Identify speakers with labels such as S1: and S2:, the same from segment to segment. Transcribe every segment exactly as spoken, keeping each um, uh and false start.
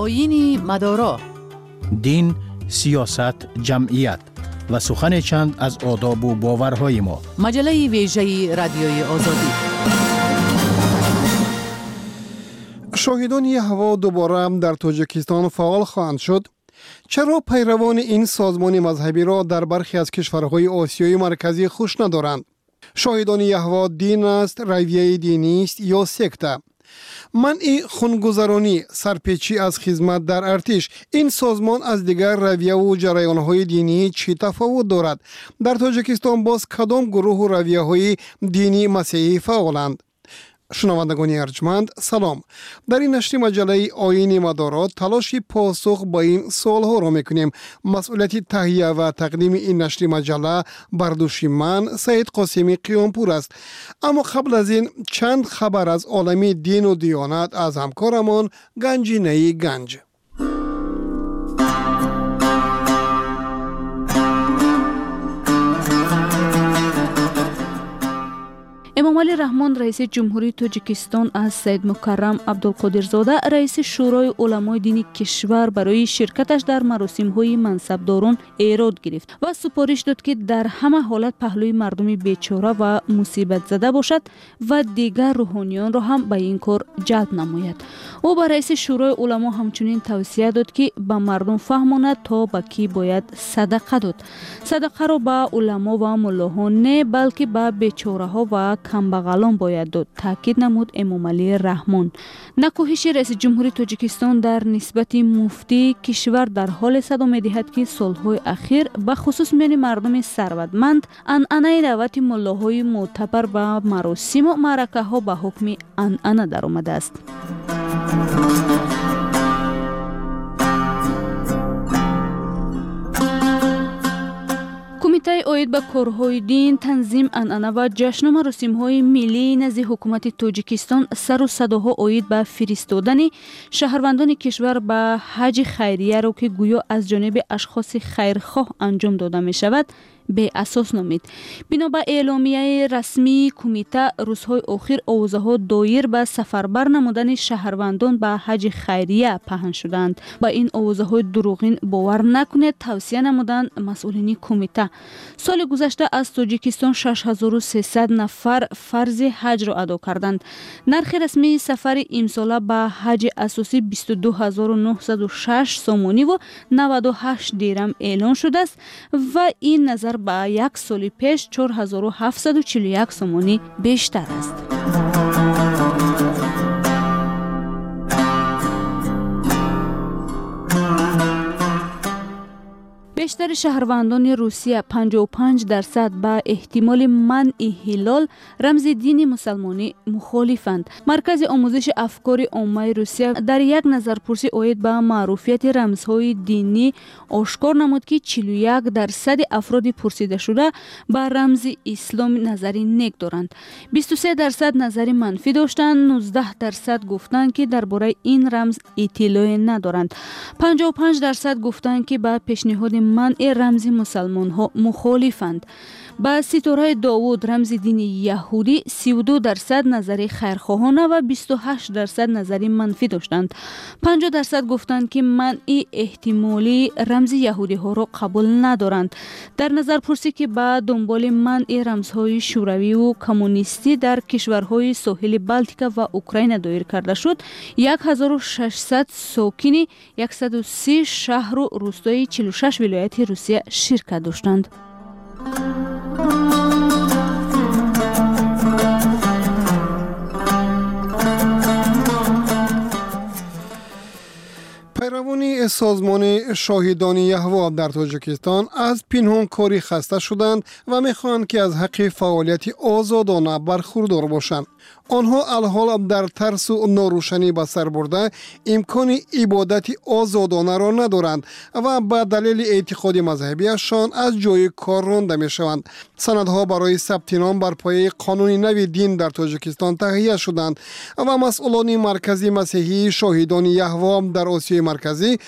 S1: آیین مدارا.
S2: دین، سیاست، جمعیت و سخن چند از آداب و باورهای ما.
S1: مجله ویژه رادیوی آزادی.
S3: شاهدان یهوا دوباره در تاجیکستان فعال خواهند شد. چرا پیروان این سازمان مذهبی را در برخی از کشورهای آسیای مرکزی خوش ندارند؟ شاهدان یهوا دین است، رویه دینی است یا سکته؟ منع خونگذرانی، سرپیچی از خدمت در ارتش، این سازمان از دیگر رویه و جریانهای دینی چی تفاوت دارد؟ در تاجیکستان باز کدام گروه و رویه های دینی مسیحی فعالند؟ شنوندگان ارجمند سلام. در این نشر مجله آیین مدارا تلاشی پاسخ با این سوال ها را میکنیم. مسئولیت تهیه و تقدیم این نشر مجله بر دوش من سید قاسمی قیامپور است. اما قبل از این چند خبر از عالم دین و دیانت از همکارمان گنجینه گنج.
S4: امامعلی رحمان رئیس جمهوری تاجیکستان از سید مکرم عبدالقادرزاده رئیس شورای علمای دینی کشور برای شرکتش در مراسم‌های منصبداران ایراد گرفت و سپارش داد که در همه حالت پهلوی مردم بیچاره و مصیبت زده باشد و دیگر روحانیان را هم به این کار جلب نماید. او به رئیس شورای علما همچنین توصیه داد که به مردم فهماند تا به کی باید صدقه داد. صدقه را به علما و ملاها نه بلکه به بیچاره‌ها و کمبغالان باید داد، تاکید نمود امامعلی رحمان. نکوهش رئیس جمهوری تاجیکستان در نسبت مفتی کشور در حال صدا می‌دهد که سالهای اخیر به خصوص میان مردم ثروتمند عنعنه دعوت ملاهای معتبر به مراسم و معرکه‌ها به حکم عنعنه در آمده است. کمیته اید به کارهای دین، تنظیم عنعنه و جشن و مراسم‌های ملی نزد حکومت تاجیکستان سر و صداها اید به فرستادن شهروندان کشور به حج خیریه را که گویا از جانب اشخاص خیرخواه انجام داده می شود به اساس نامید. بنا به اعلامیه رسمی کمیته روزهای اخیر آوازه‌ها دایر به سفربر نمودن شهروندان به حج خیریه پهن شدند. با این آوازه‌های دروغین باور نکنید، توصیه نمودند مسئولین کمیته. سال گذشته از تاجیکستان شش هزار و سیصد نفر فرض حج را ادا کردند. نرخ رسمی سفر امساله به حج اساسی بیست و دو هزار و نهصد و شش سومانی و نود و هشت درم اعلان شده است و این نظر با یک سال پیش چهار هزار و هفتصد و چهل و یک سومانی بیشتر است. بیشتر شهروندان روسیه پنجاه و پنج درصد به احتمال منع هلال رمز دین مسلمانی مخالفند. مرکز آموزش افکار عامه روسیه در یک نظرپرسی اید به معروفیت رمزهای دینی آشکار نمود که چهل و یک درصد افراد پرسیده شده به رمز اسلام نظری نیک دارند. بیست و سه درصد نظری منفی داشتند. نوزده درصد گفتند که درباره این رمز اطلاعی ندارند. پنجاه و پنج درصد گفتند که به پیشنهاد منع رمز مسلمان ها مخالفند. با ستاره داوود رمز دین یهودی سی و دو درصد نظری خیرخواهانه و بیست و هشت درصد نظری منفی داشتند. پنجاه درصد گفتند که منع احتمالی رمز یهودی ها را قبول ندارند. در نظر پرسی که بعد دنبال منع رمزهای شوروی و کمونیستی در کشورهای ساحل بالتیک و اوکراین دایر کرده شد، هزار و ششصد ساکن صد و سی شهر و روستای چهل و شش ولایت روسیه شرکت داشتند.
S3: پیروان سازمان شاهدان یهوا در تاجیکستان از پنهانکاری خسته شدند و میخواهند که از حق فعالیت آزادانه برخوردار باشند. آنها الحال در ترس و ناروشنی به سر برده امکان عبادت آزادانه را ندارند و به دلیل اعتقاد مذهبیشان از جای کار رانده می شوند. سندها برای ثبت نام بر پایه قانون نو دین در تاجیکستان تهیه شدند و مسئولان مرکزی مسیحی شاهدان یهوا در آسیای مرکزی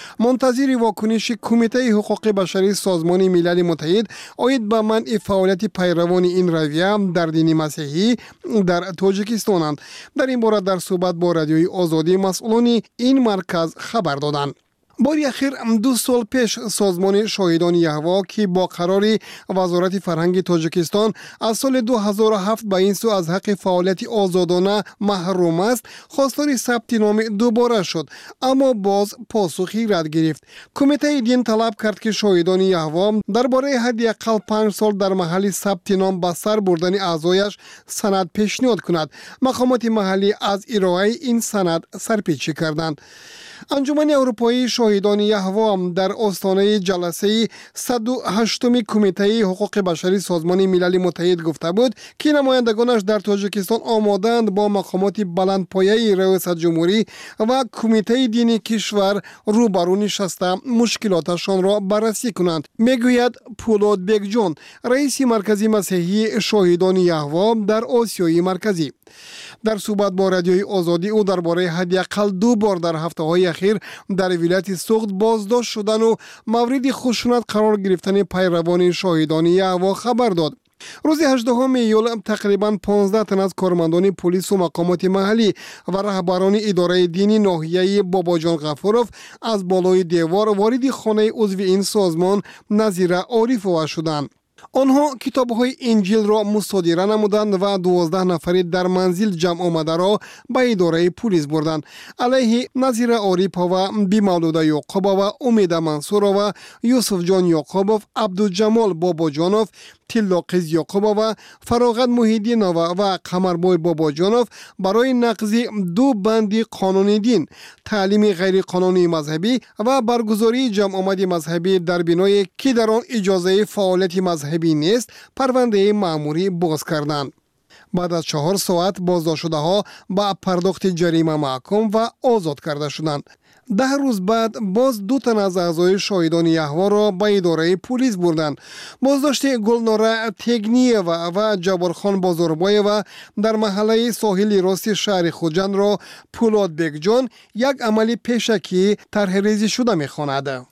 S3: منتظر واکنش کمیته حقوق بشری سازمان ملل متحد آید به منع فعالیت پیروان این رویه در دین مسیحی در تاجیکستانند. در این باره در صحبت با رادیوی آزادی مسئولان این مرکز خبر دادند. باری اخیر دو سال پیش سازمان شاهدان یهوه که با قرار وزارت فرهنگ تاجیکستان از سال دو هزار و هفت به این سو از حق فعالیت آزادانه محروم است خواستار ثبت نام دوباره شد، اما باز پاسخی رد گرفت. کمیته دین طلب کرد که شاهدان یهوه درباره حداقل پنج سال در محل ثبت نام به سر بردن اعضایش سند پیشنهاد کند. مقامات محلی از ارائه این سند سرپیچی کردند. انجمن اروپایی شاهدان یهوه در آستانه جلسه صد و هشتم کمیته حقوق بشری سازمان ملل متحد گفته بود که نمایندگانش در تاجیکستان آمادند با مقامات بلندپایه ریاست جمهوری و کمیته دینی کشور روبرو نشسته مشکلاتشان را بررسی کنند. میگوید پولاد بیگجان، رئیس مرکزی مسیحی شاهدان یهوه در آسیای مرکزی. در صحبت با رادیوی آزادی او درباره حداقل دو بار در هفته‌های اخیر در ولایت سوخت بازداشت شدن و مورد خشونت قرار گرفتن پیروان شاهدان یهوه خبر داد. روز هجدهم ایول تقریباً پانزده تن از کارمندان پلیس و مقامات محلی و رهبران اداره دینی ناحیه باباجان غفوروف از بالای دیوار وارد خانه عضو این سازمان نظیر عارفوف شدند. آنها کتاب‌های انجیل را مصادره نمودند و دوازده نفر در منزل جمع آمده را به اداره پلیس بردند. علیه نظیر عارفوف و بی مولوده یعقوب و امید منصور و یوسف جان یعقوبوف، عبدالجمال باباجانوف، تلاقیز یعقوب و فراغت محیدینوف و قمربای باباجانوف برای نقض دو بند قانون دین، تعلیم غیر قانونی مذهبی و برگزاری جمع آمد مذهبی در بینایی که در آن اجازه فعالیت مذهبی نیست، پرونده مأموری باز کردند. بعد از چهار ساعت بازداشت شده ها با پرداخت جریمه محکوم و آزاد کرده شدند. ده روز بعد باز دو تن از اعضای شاهدان یهوه را به اداره پلیس بردند. بازداشت گلناره تگنیه و و جبارخان بازاربای و در محله ساحلی راست شهر خوجند را پولاد بیگجان یک عملی پیشکی طرح ریزی شده می‌خواند.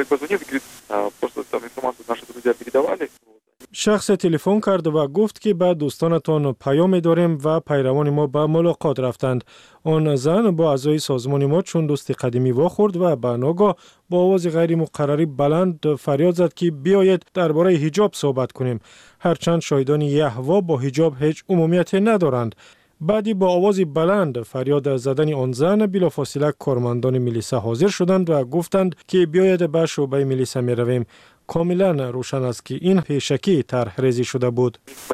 S5: شخص تلفن کرد و گفت که به دوستانتان پیام داریم و پیروان ما به ملاقات رفتند. آن زن با اعضای سازمان ما چون دوست قدیمی واخورد و به ناگاه با آواز غیر مقرری بلند فریاد زد که بیایید درباره حجاب صحبت کنیم، هرچند شاهدان یهوه با حجاب هیچ عمومیت ندارند. بعدی با آواز بلند فریاد زدن آن زن بلافاصله کارمندان میلیسا حاضر شدند و گفتند که بیایید به شعبه میلیسا می رویم. کاملا روشن است که این پیشکی طرح ریزی شده بود.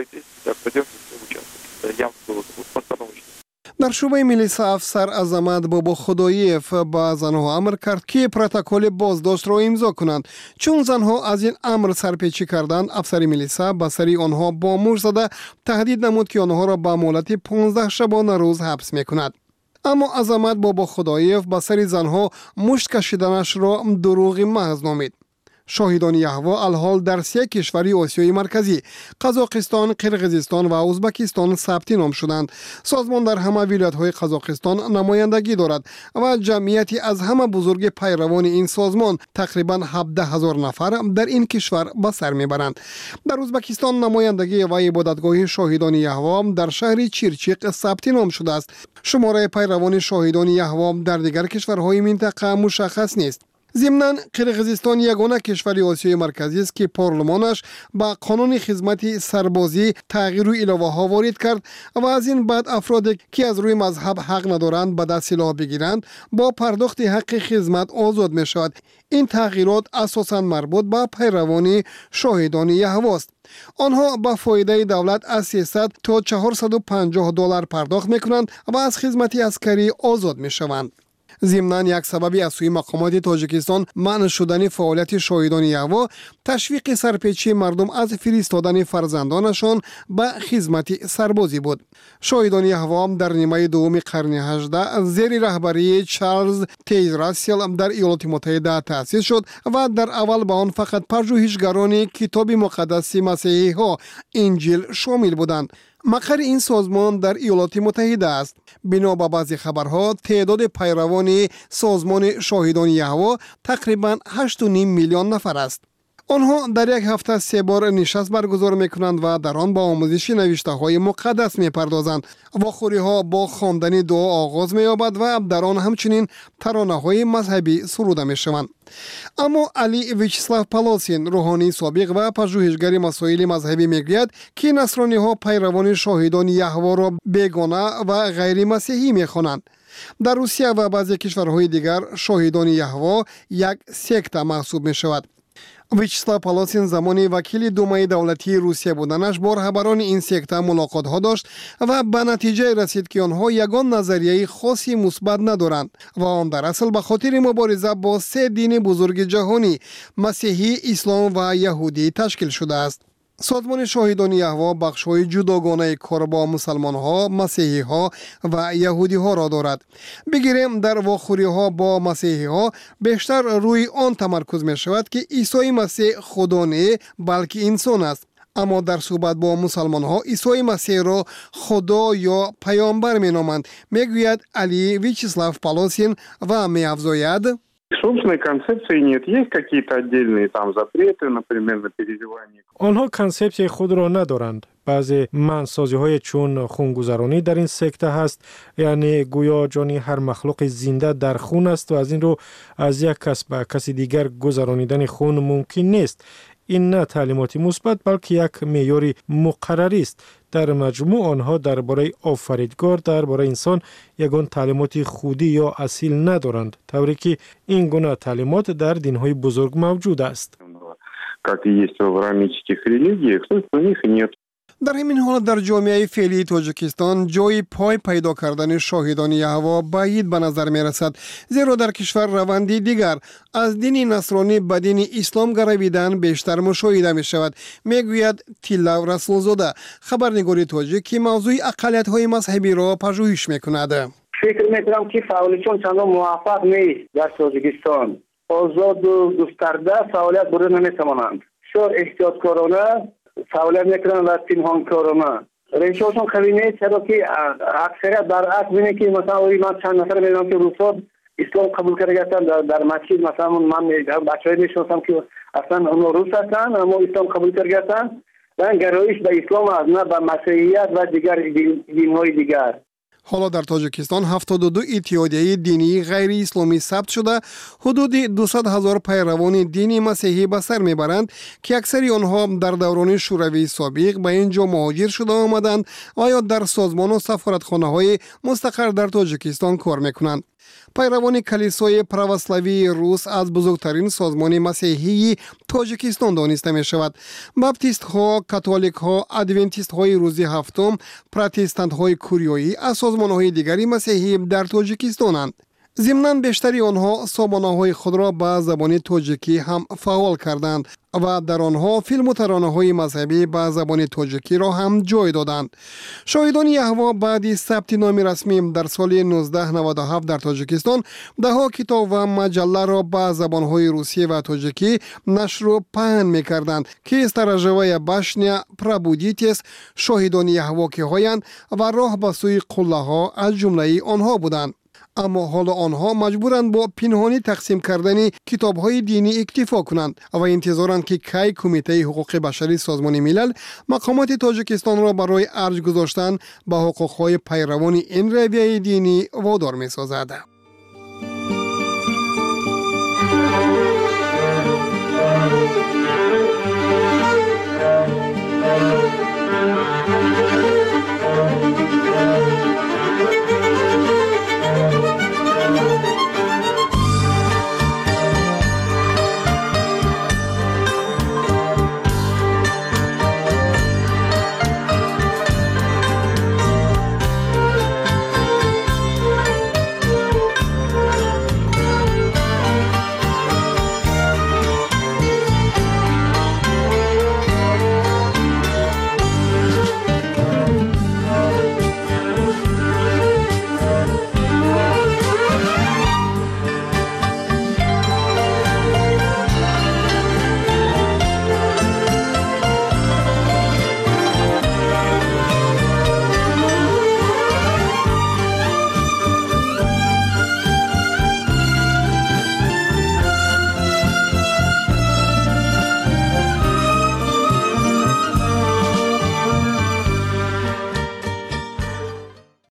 S3: در شعبه میلیسا افسر عظمت بابا خداییف با زنها امر کرد که پروتکل بازداشت را امضا کنند. چون زنها از این امر سرپیچی کردند، افسر میلیسا به سر آنها با مشت زده تهدید نمود که آنها را به مهلت پانزده شبانه روز حبس میکند. اما عظمت بابا خداییف به سر زنها مشت کشیدنش را دروغ محض نامید. شاهدان یهوه الحال در سه کشوری آسیای مرکزی، قزاقستان، قرقیزستان و ازبکستان ثبت نام شدند. سازمان در همه ولایت‌های قزاقستان نمایندگی دارد و جمعیتی از همه بزرگ پیروان این سازمان تقریباً هفده هزار نفر در این کشور به سر میبرند. در ازبکستان نمایندگی و عبادتگاه شاهدان یهوه در شهر چیرچیق ثبت نام شده است. شماره پیروان شاهدان یهوه در دیگر کشورهای منطقه مشخص نیست. ضمناً قرقیزستان یگانه کشور آسیای مرکزی است که پارلمانش با قانون خدمت سربازی تغییر و علاوه ها وارد کرد و از این بعد افرادی که از روی مذهب حق ندارند به دست سلاح بگیرند با پرداخت حق خدمت آزاد می شود. این تغییرات اساساً مربوط به پیروان شاهدان یهوه است. آنها با فایده دولت از سیصد تا چهارصد و پنجاه دلار پرداخت می کنند و از خدمت عسکری آزاد می شوند. ضمناً یک سببی از سوی مقامات تاجیکستان منع شدن فعالیت شاهدان یهوه تشویق سرپیچی مردم از فرستادن فرزندانشان به خدمت سربازی بود. شاهدان یهوه در نیمه دوم قرن هجدهم زیر رهبری چارلز تیز راسل در ایالات متحده تأسیس شد و در اول به آن فقط پژوهشگران کتاب مقدس مسیحی ها انجیل شامل بودند. مقر این سازمان در ایالات متحده است. бино ба баъзи хабарҳо теъдоди пайравони созмони шоҳидони яҳво тақрибан ҳашту ним миллион нафар аст. онҳо дар як ҳафта се бор нишаст баргузор мекунанд ва дар он ба омӯзиши навиштаҳои муқаддас мепардозанд. вохӯриҳо бо хондани дуо оғоз меёбад ва дар он ҳамчунин таронаҳои мазҳабӣ суруда мешаванд. аммо Али Вячеслав Полосин, рӯҳонии собиқ ва пажӯҳишгари масоили мазҳабӣ, мегӯяд, ки насрониҳо пайравони шоҳидони яҳворо бегона ва ғайримасеҳӣ мехонанд. дар Русия ва баъзе кишварҳои дигар шоҳидони яҳво як секта маҳсуб мешавад. Вячеслав Полосин замони вакили думаи давлатии Русия буданаш бо раҳбарони ин секта мулоқотҳо дошт ва ба натиҷае расид, ки онҳо ягон назарияи хоси мусбат надоранд ва он дар асл ба хотири мубориза бо се дини бузурги ҷаҳонӣ масеҳӣ, ислом ва яҳудӣ ташкил шудааст. созмони шоҳидони яҳво бахшҳои ҷудогонаи кор бо мусалмонҳо, масеҳиҳо ва яҳудиҳоро дорад. бигирем дар вохӯриҳо бо масеҳиҳо бештар рӯи он тамаркуз мешавад, ки Исои Масеҳ худо не, балки инсон аст. аммо дар суҳбат бо мусалмонҳо Исои Масеҳро худо ё паёмбар меноманд, мегӯяд Али Вячеслав Полосин ва меафзояд:
S6: собственной концепции нет. Есть какие-то отдельные там запреты, например, на переживание.
S5: онҳо консепсияи худро надоранд. баъзе мансозиҳое чун хунгузаронӣ дар ин секта ҳаст, яъне гӯё ҷони ҳар махлуқи зинда дар хун аст ва аз ин рӯ аз як кас ба каси дигар гузаронидани хун мумкин нест. ин на таълимоти мусбат, балки як меъёри муқаррарист. дар маҷмӯъ онҳо дар бораи офаридгор, дар бораи инсон ягон таълимоти худӣ ё асил надоранд, тавре ки ин гуна таълимот дар динҳои бузург мавҷуд аст.
S6: Как и есть в авраамических религиях, то у них нет.
S3: дар ҳамин ҳолат дар ҷомеаи феълии Тоҷикистон ҷойи пой пайдо кардани шоҳидони яҳво баъид ба назар мерасад, зеро дар кишвар раванди дигар аз дини насронӣ ба дини ислом гаравидан бештар мушоҳида мешавад, мегӯяд Тиллав Расулзода, хабарнигори тоҷик, ки мавзӯи ақалиятҳои мазҳабиро пажӯҳиш мекунад.
S7: фикр мекунам, ки фаъолиятон чандон муваффақ нест дар Тоҷикистон. озоду густарда фаъолият бурда наметавонанд. бисёр эҳтиёткорона фаъолият мекунанд ва пинҳонкорона. решаҳошон қавӣ нест, чаро ки аксарият баръакс бинед, ки масалан ман чанд нафар мебинам, ки рӯзҳо ислом қабул кардагастанд дар масҷид. масалан ман бачаҳое мешиносам, ки аслан онҳо рус ҳастанд, аммо ислом қабул кардагастанд ва гароиш ба ислом аст, на ба масеҳият ва дигар динҳои дигар.
S3: ҳоло дар Тоҷикистон ҳафтоду ду иттиҳодияи динии ғайриисломӣ сабт шуда, ҳудуди дусад ҳазор пайравони дини масеҳӣ ба сар мебаранд, ки аксари онҳо дар даврони шӯравии собиқ ба ин ҷо муҳоҷир шуда омаданд ва ё дар созмону сафоратхонаҳои мустақар дар Тоҷикистон кор мекунанд. пайравони калисои православии рус аз бузургтарин созмони масеҳии Тоҷикистон дониста мешавад. баптистҳо, католикҳо, адвентистҳои рӯзи ҳафтум, протестантҳои курёӣ аз созмонҳои дигари масеҳӣ дар Тоҷикистонанд. зимнан бештари онҳо сомонаҳои худро ба забони тоҷикӣ ҳам фаъол карданд ва дар онҳо филму таронаҳои мазҳабӣ ба забони тоҷикиро ҳам ҷой доданд. шоҳидони яҳво баъди сабти номи расмӣ дар соли нуздаҳ наводу ҳафт дар Тоҷикистон даҳо китоб ва маҷалларо ба забонҳои русӣ ва тоҷикӣ нашру паҳн мекарданд, ки «Старожевая башня», «Пробудитес», «Шоҳидони яҳво киҳоянд» ва «Роҳ ба сӯи қуллаҳо» аз ҷумлаи онҳо буданд. аммо ҳоло онҳо маҷбуранд бо пинҳонӣ тақсим кардани китобҳои динӣ иктифо кунанд ва интизоранд, ки кай Кумитаи ҳуқуқи башарӣ Созмони милал мақомоти Тоҷикистонро барои арҷ гузоштан ба ҳуқуқҳои пайравони ин равияи динӣ водор месозад.